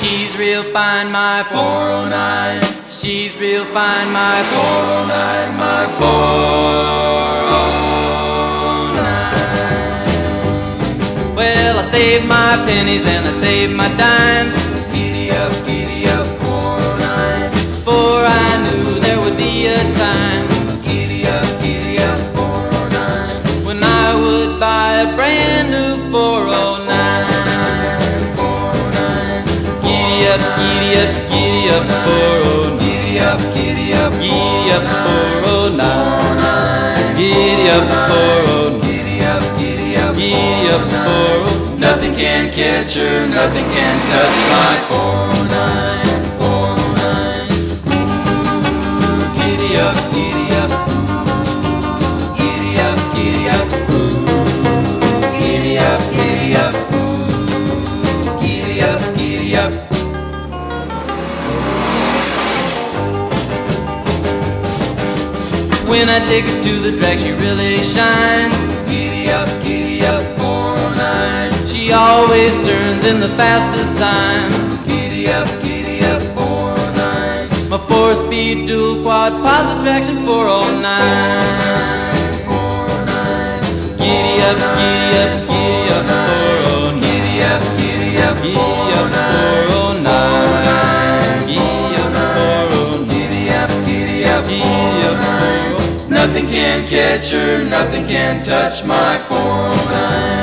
She's real fine, my 409. She's real fine, my 409, my 409. Well, I saved my pennies and I saved my dimes. Giddy up, 409. For I knew there would be a time. Giddy up, 409. When I would buy a brand new 409. Giddy up, 409. Giddy up, 409. Giddy up, 409. Giddy up, 409. Nothing can catch her, nothing can touch my 409, 409. Ooh, giddy up, ooh, giddy up, ooh, giddy up, ooh, giddy up. When I take her to the drag, she really shines. Giddy up, 409. She always turns in the fastest time. Giddy up, 409. My 4-speed dual quad positive traction 409. 409. Giddy up, 409. Giddy up, 409. Giddy up, 409. Nothing can catch her, nothing can touch my 409.